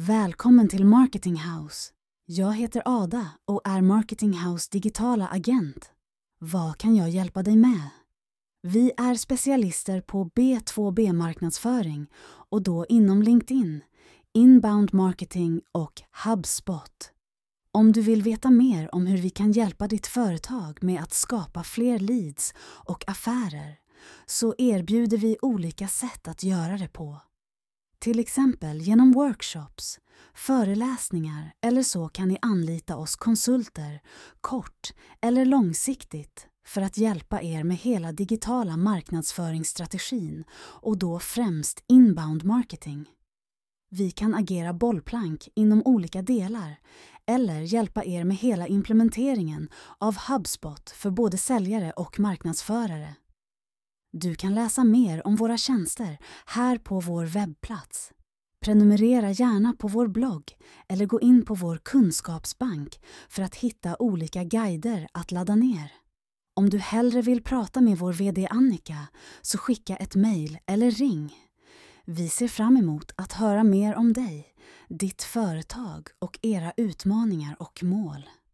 Välkommen till Marketing House. Jag heter Ada och är Marketing House digitala agent. Vad kan jag hjälpa dig med? Vi är specialister på B2B-marknadsföring och då inom LinkedIn, inbound marketing och HubSpot. Om du vill veta mer om hur vi kan hjälpa ditt företag med att skapa fler leads och affärer så erbjuder vi olika sätt att göra det på. Till exempel genom workshops, föreläsningar eller så kan ni anlita oss konsulter kort eller långsiktigt för att hjälpa er med hela digitala marknadsföringsstrategin och då främst inbound marketing. Vi kan agera bollplank inom olika delar eller hjälpa er med hela implementeringen av HubSpot för både säljare och marknadsförare. Du kan läsa mer om våra tjänster här på vår webbplats. Prenumerera gärna på vår blogg eller gå in på vår kunskapsbank för att hitta olika guider att ladda ner. Om du hellre vill prata med vår VD Annika så skicka ett mejl eller ring. Vi ser fram emot att höra mer om dig, ditt företag och era utmaningar och mål.